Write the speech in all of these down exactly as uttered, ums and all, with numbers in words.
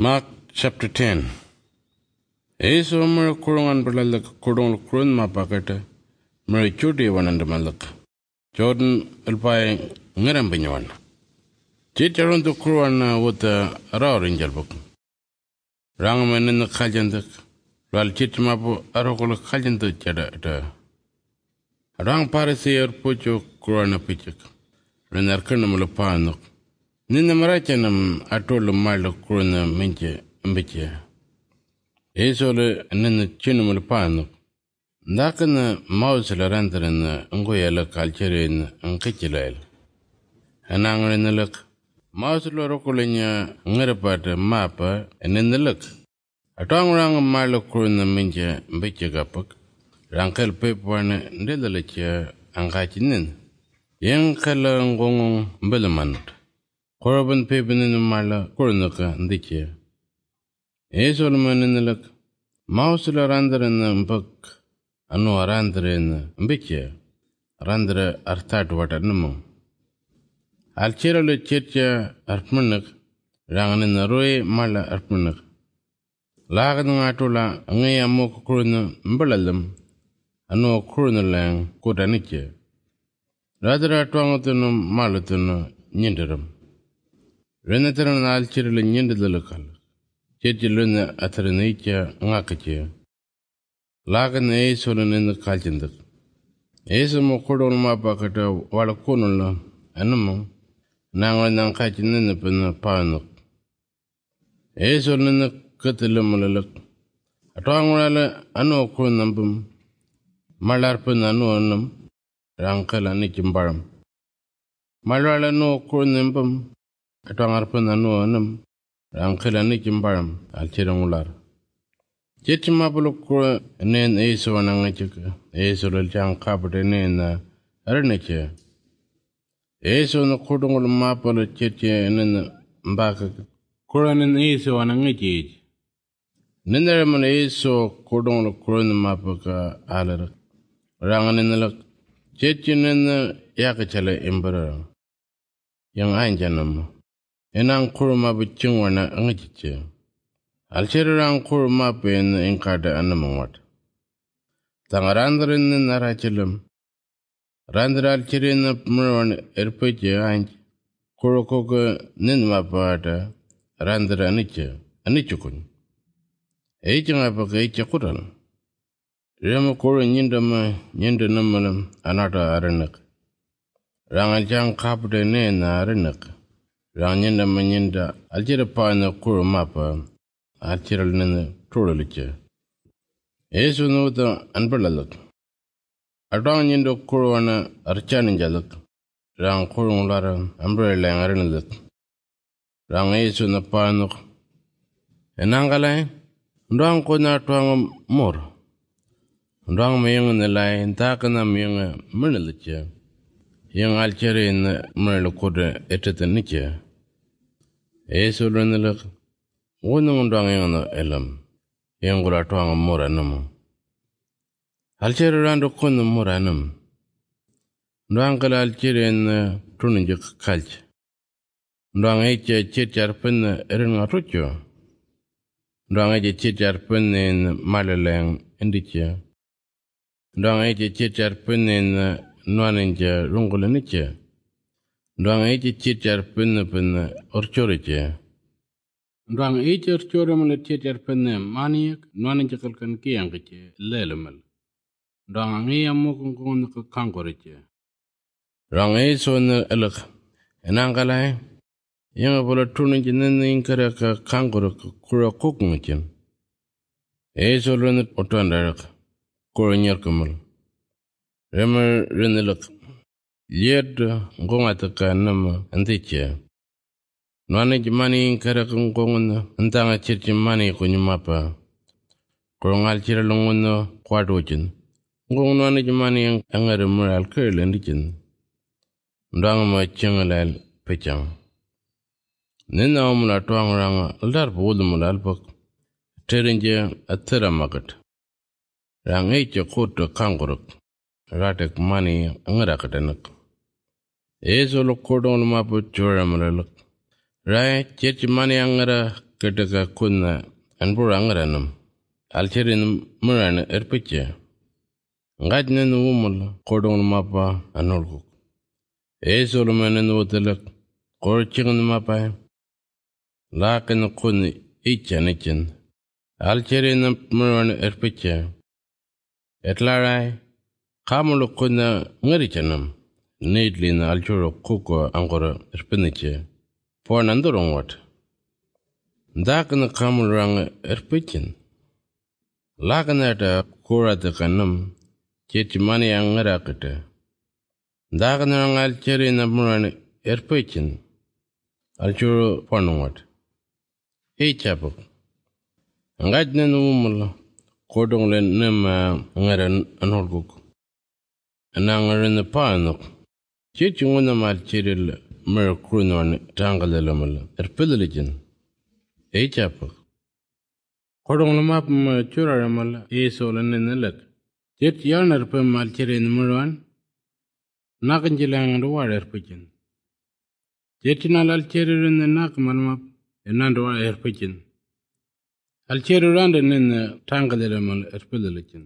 Mark chapter ten. Yesu mara kurungan berlalak kurung kurun mapakata mara cuti wananda malak. Jordan alpai ngeram penyawan. Cicaron tu kuruan wata rawrin jalbuk. Rang manin kajantak. Lal cit mapu arokul kajantak cada ada. Rang parisi erpucu kuruan picik. Renar kena melepanuk. Nina marachanam atol mal kuruna minche mbiche. Esole nina chinumul panu. Ndakana mausla rantarana ngoyala kalcherin nkichilail. Anangrin lak. Mausla rokulinya ngarapat mapa nina lak. Atong rang mal kuruna minche mbiche gapak. Rankal pepuan ndilalicha angachinin. Yang kala ngong mbilamanut. Koraban pepinin mala kurunaka ndiche. Esol maninilak. Mausula randaran mbak. Anu randaran mbiche. Randara artat watanamo. Alchirale chircha arpmanak. Ranganin roe mala arpmanak. Lagan ngatula ngay amok kuruna mbalalam. Anu kuruna lang kutaniche. Radara tuangatunu malatunu nyindaram. Renataran alchirle nyindalakal. Chechiluna ataranicha ngakache. Lagan esolan in the kalchindak. Esamo kodon mapakata walakunula anamo. Nangan kachin in the pena panuk. Esolan the katilamalak. Atangala ano kunambum. Malarpan ano anum. Rankala nichimbaram. Malala no kunambum. Atang arpan anu anam, rangkela ni jimbaram, alcirangular. Cecimapuluk kura nen eso anangacika, eso laljang kapate nena aranacha. Eso na kudungul mapala cece nena mbaka kura nen eso anangacich. Neneraman eso kudungul kura na mapaka alarak. Ranganenalak, cece nena yakachala imbara. Yang anjanam. Enang kurma biching wana angachiche. Alchirang kurma pen inkada anamawat. Tangarandrin narachilam. Randra alchirin murwan erpeche anj. Kurokoka ninmapata. Randra aniche. Anichukun. Eichangapaka eichakuran. Rema kuru nyindama nyindanamalam anata aranak. Rangaljang kapde ne na aranak. Ranyenda manyenda aljira paana kuru mapa alchiral nina turalicha. Esu nuta anbalalak. Adang nyenda kuru wana archaninjalak. Rang kuru ngulara ambrela ngarinalak. Rang esu na paanuk. Enangalay, ndang ko na tuang mor. Ndang mayang nilay, ntaka na mayang manalicha. Yang alchirin manalakuda etatanika. Eso ranalak. Wunang ndang yang elam. Yang gula tuang moranam. Alchirando kun moranam. Ndang kala alchirin tunanjak kalch. Ndang eche chichar pen erin atucho. Ndang eche chichar pen in malalang indicha. Ndang eche chichar pen in Nuaninja rungulanicha. Ndang eche chichar penna penna orchoricha. Ndang eche orchoramala chichar penna maniak nuaninja kalkan kiyangacha lelamal. Ndang angi amokungkong naka kankoricha. Rang eso na elak. Enangalay. Yang pala tuninja nana inkaraka kankoraka kura kukungachan. Eso lana otandarak. Kura nyarkamal. Remar rinilak. Liad ngongataka nama anticha. Nwana jimani inkaraka ngonguna. Ntanga chirchi mani kunyumapa. Kurungal chira lunguna kwaadochin. Ngong nwana jimani angara mural kirla ndichin. Ndanga ma chingalal pechang. Nina omula tuang ranga aldarpa udumula alpak. Terinja atira makat. Rang echa kuta kangurak. Ratak mani angarakatanak. Eso lo kodong mapu chora malalak. Rai church mani angara ketaka kunna anburangaranum alcherin muran erpiche ngajnen umul kodon mapa anolgu e solumanen wotelak korching mapa lakin kun ichanichen alcherin muran erpiche etlarai kamulu kunna ngarichanam needlin alchuro kuko angora erpiniche ponandurong wat Dakan kamurang erpichin. Lakanata kurata kanam, chichimani angarakata. Dakan alcheri namuran erpichin. Alchuru ponwat. Hey chapuk. Ngajnan umul, kodonglen nema ngaran anolguk. Anangaran panuk. Chichunguna malcheril merkrunon tangalelamal erpilichin. Hey chapuk. Kodong lamap ma chura mala e solan nelak. Jet yarnar pe malchere numruan. Nakan jilang duwar erpichin. Jet nal alchere rin nak malmap enan duwar erpichin. Alchere randa nin tangalera mal erpilichin.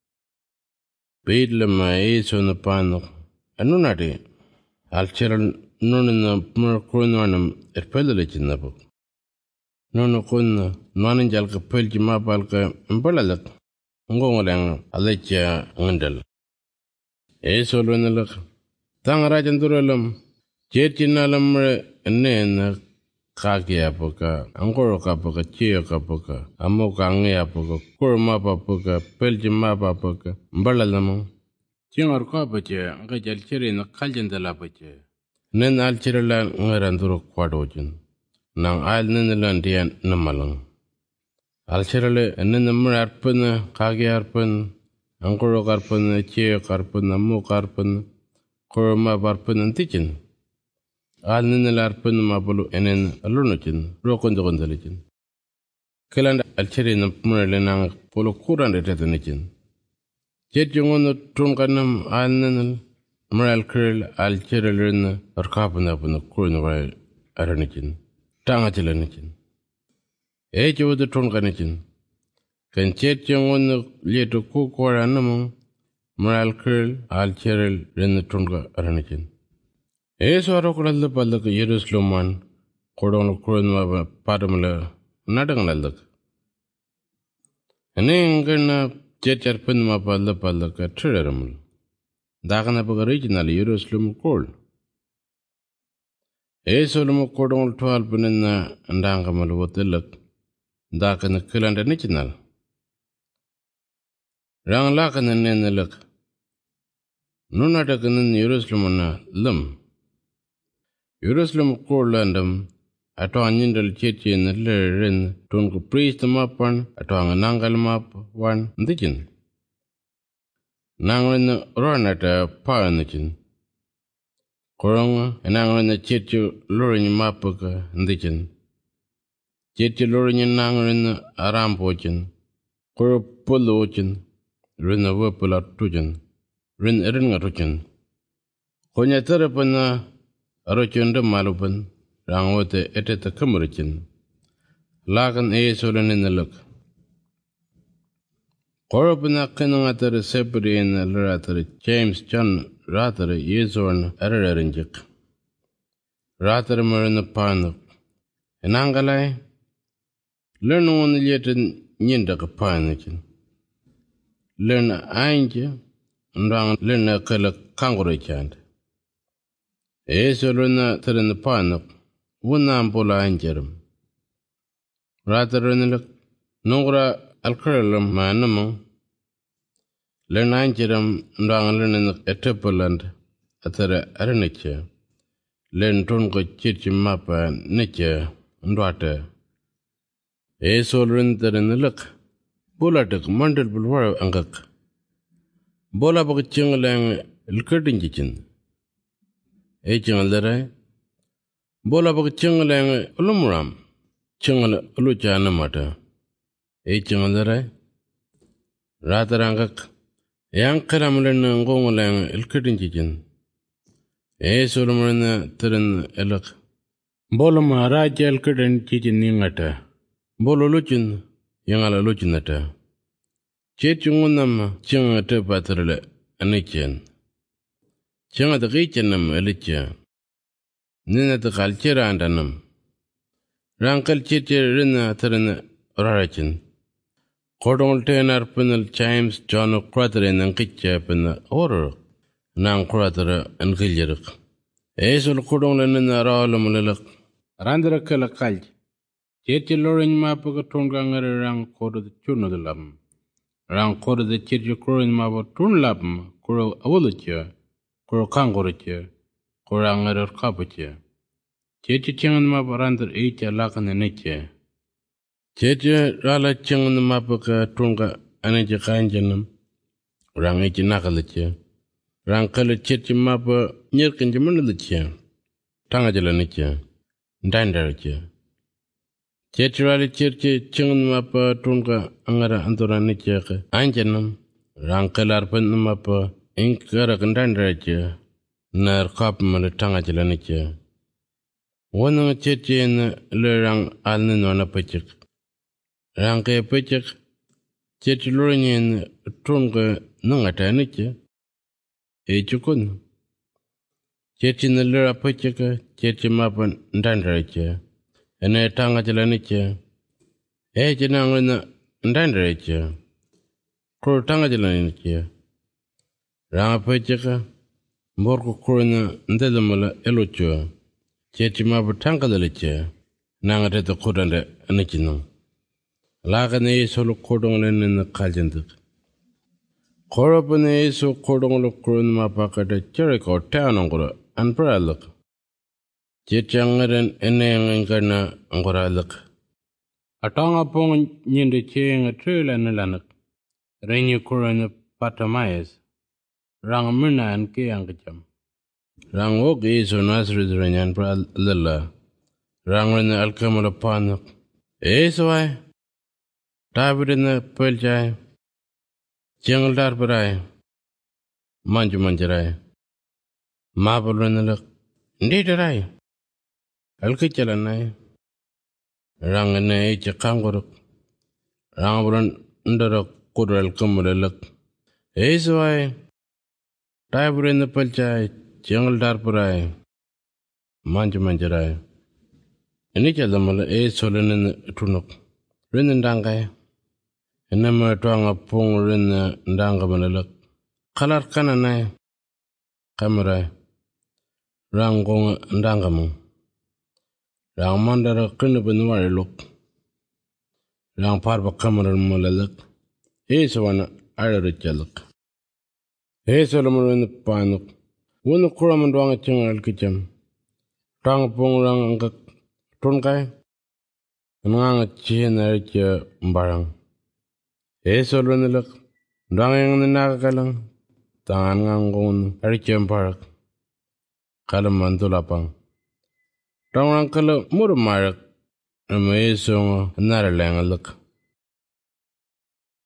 Beid lama e sona panok. Anunade. Alchere nunna merkruanam erpilichin napuk. Nono kun nonin jalka pelji mapalka mbalalak ngongolang alacha ngandal e solo nalak tang rajan duralam chechinalam nen kakia poka angoro kapoka chio kapoka amoka ngea poka kurma papoka pelji mapa poka mbalalam chingar kapoche nga jalchiri na kaljandala poche nen alchirala ngaranduro kwadojin nang al ninilan diyan namalang. Al sirale ninimur arpun, kagi arpun, angkuro karpun, chiyo karpun, amu karpun, kurma barpun antichin. Al ninil arpun mabulu enen alunuchin, rokon dokondalichin. Kiland al siri namurale nang polo kuran retetanichin. Jet yungun tunkanam al ninil, mural kiril al sirale arkapun apun kurun waray aranichin. Tanga chilanichin. E chudu tunkanichin. Kan chet chungun lietu kukwara namu, mural kiril al chiril rin tunka aranichin. E swaro kulalda palaka Yerusluman, kodong kurunwa padamala nadangalalak. Ane ingana chet charpun ma palda palaka tridaramul. Dakana pag original Yeruslum kol. E solomo kodong twelve pinina andanga malwotelak dakana kilanda nichinal. Rang lakana nenelak. Nuna dakanan Yerusalem lam. Yerusalem kolandam ato anyindal chechi na lirin tunku priest mapan ato anganangal map wan ndichin. Nangwin ronata paanichin. Korong enangren na chechu lorin mapuka ndichin. Chechu lorin nangren arampochin. Koro pulochin. Rin a wapula tuchin. Rin erin atuchin. Konya terapana arochin de malupan. Rangwote eteta kamurichin. Lakan e solan in the look. Koropana kanangatari separi in the literatary James John Rather Yezorn Erarinjik. Rather Marina Panuk. In Angalai, learn one yet in Yindaka Panikin. Learn Ainja, and rang learn a color kangaroo chant. Ezorina Terin the Panuk, one ampola angerum. Rather in the Nora Alcurlum Manamo. Learn Angerum and learn in a Tepoland at the Areniche. Learn Tonko Church Mappa, Nature, and water. A soul in the look. Bolatic, Mandel Bulwar Angak. Bola Bok Chingalang, Ilkerdin Kitchen. A Chingalere. Bola Bok Chingalang, Ulumuram. Chingal Luchana Mata. A Chingalere. Rather Angak. Yang karamulan ngongolang ilkerdin kitchen. E solomon terin elak. Bolum raja ilkerdin kitchen ningata. Bolo luchin yangala luchinata. Chechungunam chingata patrale anichen. Chinga the richenam elicha. Nina the culture andanam. Rankal chiche rina tharana orachin. Kodong tenar penal chimes John Cratterin and Kitcha pen order. Nang Cratter and Giljerik. Aesol Kodong and Aralamulak. Randra Kalakal. Chechi Lorin Mapaga Tunganger rang Kodo the Chuno the Lam. Rang Kodo the Chechi Corin Mapa Tun Labm, Kuro Awolicha, Kuro Kangoricha, Koranger Kapacha. Chechi Changan Mapa Rander Echa Lakan and Nature. Cheche rala changan mapaka tunga anaja kanjanam rang echi nakalache rang kala cheche mapa nyerkan jamanalache tanga jalanache ndandarache cheche rala cheche changan mapa tunga angara antoranache anjanam rang kala arpan mapa inkara kandandarache nar kapmala tanga jalanache wana cheche na le rang alna nona pachik Ranke pechek, chechilorin trunga nungataniche, echukun. Chechin the lira pecheka, chechimapan dandarache, and a tanga jalaniche, echinangana dandarache, kuru tanga jalaniche. Ranga pecheka, morko kuruna ndelamala elucho, chechimapa tanga daliche, nangateta kuranda anichinum. Lagane solo kodongan in the Kajandik. Korabane so kodongal kurun mapaka de Jericho town angora and Bralak. Chitchangaren enangana angoralak. A tongue upon yin the ching a trail and a lanak. Rainy kurun patamayas. Rang Muna and Kiangacham. Rang Wogi so Nazareth Ranyan Bral Lilla. Rang Ren Alcamala Panak. Eh, so I. David in the Peljai, Jungle Darbarai, Manju Manjarai, Marble in the look, indeed I. Alkichalanai, Rang in the H. Kanguruk, Rangburn under a Kudral Kumuluk. Ace I. David in the Peljai, Jungle Darbarai, Manju Manjarai. And each of them will a solen in the Tunuk. Rindangai. Enama tuanga pung rinna ndanga manalak. Kalar kananai. Kamarai. Rangong ndangamu. Rang mandara kinabanwari look. Rang parba kamaran mulalak. Esawana aririchalak. Esalamu in the panuk. Wuna kuramandwanga chingal kicham. Tang pung rang angak. Tungai. Nanga china richa mbarang. Eso lunilak, danging the nagakalang, tangangon, Aricham Park, Kalamantulapang. Dang Uncle Muramarak, and Mason, another lang a look.